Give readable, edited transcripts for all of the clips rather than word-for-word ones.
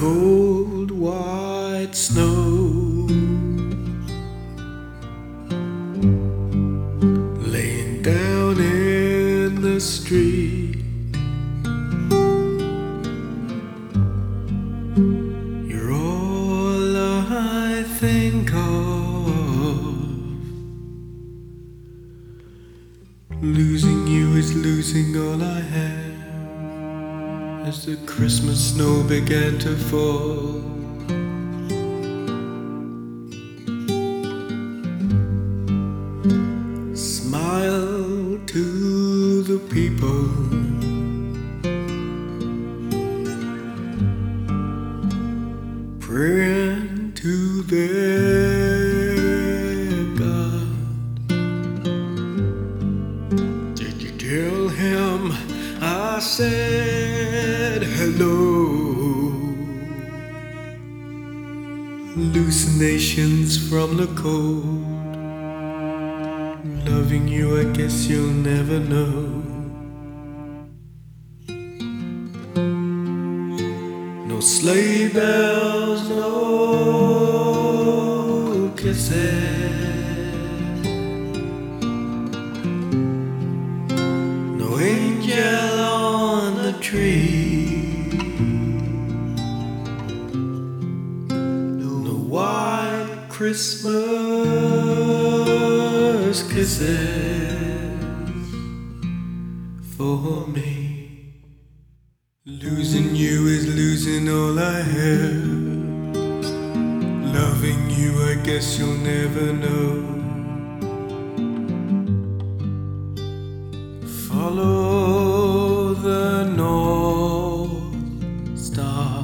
cold white snow laying down in the street. You're all I think of. Losing you is losing all I have. As the Christmas snow began to fall, smile to the people, praying to their God. Did you tell him I said hello? Hallucinations from the cold. Loving you, I guess you'll never know. No sleigh bells, no kisses, no angel on the tree, no white Christmas kisses for me. Losing you is losing all I have. Loving you, I guess you'll never know. Follow the North Star.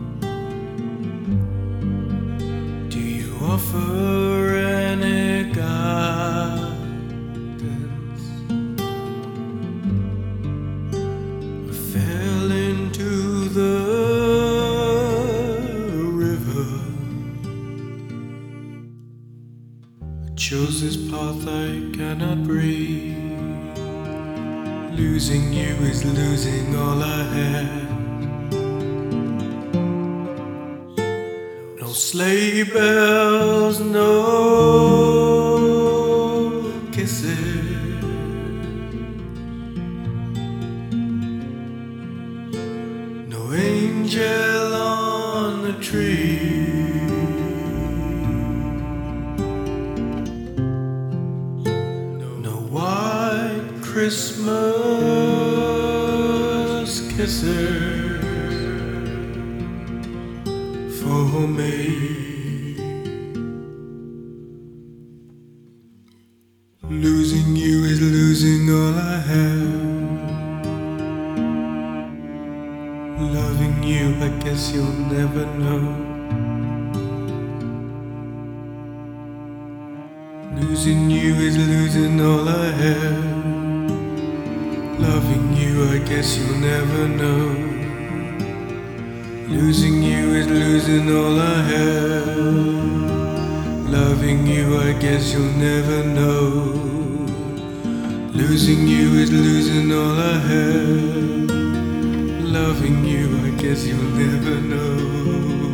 Do you offer any guidance? I fell into the river. I chose this path I cannot breathe. Losing you is losing all I had. No sleigh bells, no kisses, no angel on the tree, no white Christmas kisses for me. Losing you is losing all I have. Loving you, I guess you'll never know. Losing you is losing all I have. Loving you, I guess you'll never know. Losing you is losing all I have. Loving you, I guess you'll never know. Losing you is losing all I have. Loving you, I guess you'll never know.